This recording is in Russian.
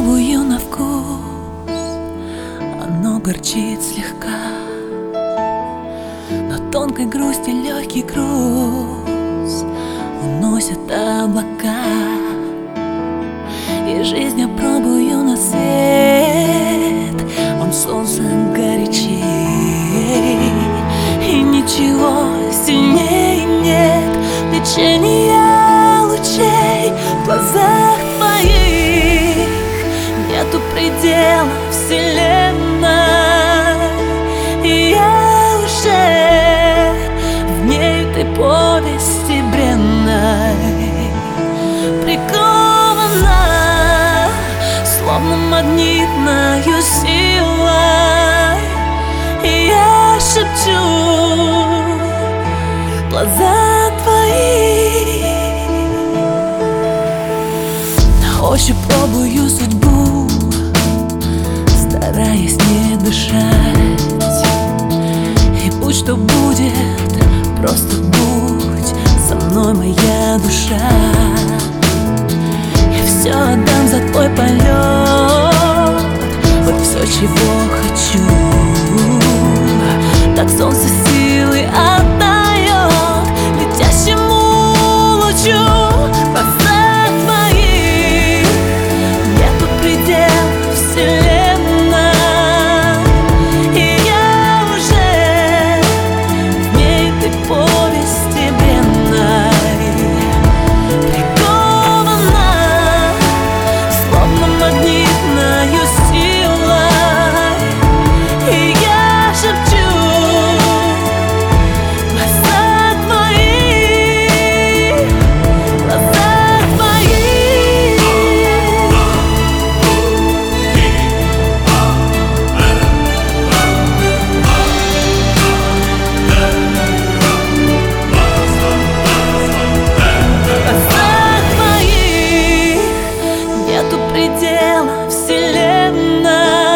пробую на вкус, оно горчит слегка, но тонкой грусти легкий груз уносят облака. И жизнь я пробую на свет, он солнцем горячей, и ничего сильнее нет лечения лучей в глазах твоих. Нету предела вселенной, и я уже в ней ты повести бренной прикована, словно магнитною силой. И я шепчу в глаза твои, на ощупь пробую судьбу, стараясь не дышать. И будь что будет, просто будь со мной, моя душа. Я все отдам за твой полет, вот все, чего хочу. Так солнце силы отдает летящему лучу. В глазах твоих нету предела вселенной, и я уже в ней ты повести бренной прикована, словно магнитною силой. И я шепчу в глаза твои, в глаза твои. В глазах твоих нету предела вселенной,